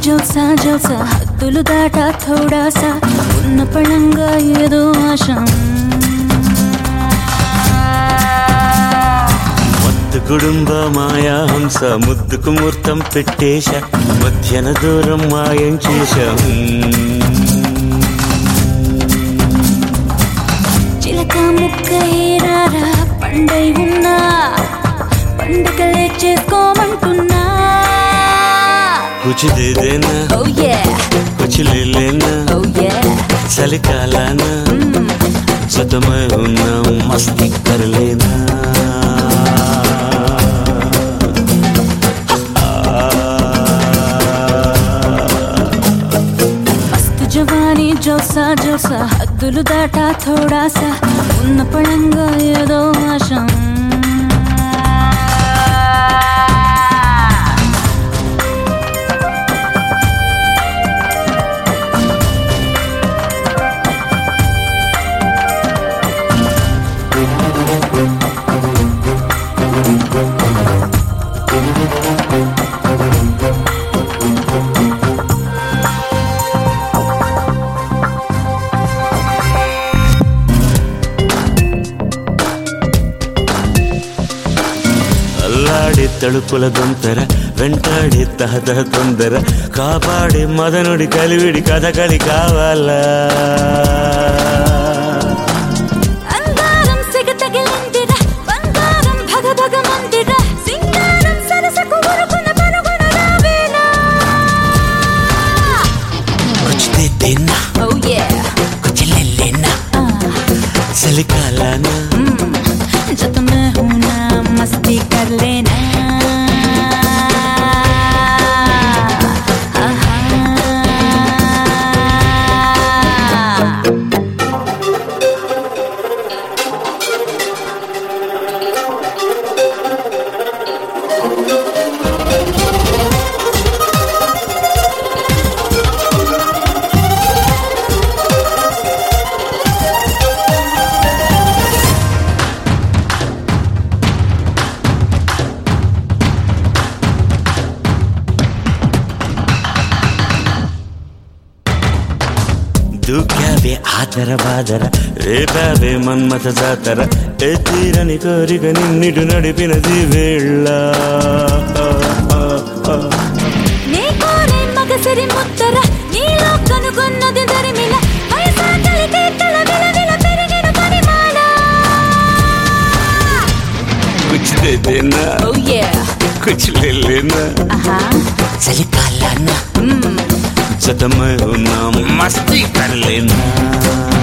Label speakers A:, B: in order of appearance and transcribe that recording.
A: జల్సా జల్సా హద్దులు దాటా థోడాసా ఉన్న పళంగా ఏదో ఆశ
B: మద్దు కుడుంబ మాయా హంస ముద్దుకు ముహూర్తం పెట్టేశా మధ్యన దూరం మాయం చేశా
A: చిలక ముక్క ఏరారా పండై ఉన్నా పండుగలే చేసుకోమంటున్నా
B: कुछ दे देना
A: oh yeah
B: कुछ ले लेना
A: oh yeah
B: చలికాలాన జతమై ఉన్నా మస్తి कर लेना
A: మస్తు జవానీ జల్సా జల్సా హద్దులు దాటా థోడాసా ఉన్న పళంగా ఏదో ఆశ
B: అల్లాడి తడుపుల దొంతర వెంటాడి తహతహ తొందర కాపాడి మదనుడి కలివిడి కథకళి కావాలా
A: అంగారం సిగతగిలిందిరా బంగారం భగభగ మందిరా సింగారం సరసకు ఉరుకున పరుగున రావేలా
B: कुछ दे देना
A: oh yeah
B: कुछ ले लेना చలికాలాన
A: जब मैं हूं ना मस्ती कर लेना
B: దూకావే ఆదర బాదర రేపావే మన్మథ జాతర ఏ తీరని కోరిక నిన్నిటు నడిపినది వేళ్ళ
A: నీ కోరే మగసిరి ముద్దర నీలో కనుగొన్నది దరిమిల వయసాకలి కీర్తన విలవిల పెరిగిన పరిమాణ
B: कुछ दे देना
A: oh yeah
B: कुछ ले लेना చలికాలాన జతమై ఉన్నా మస్తి कर लेना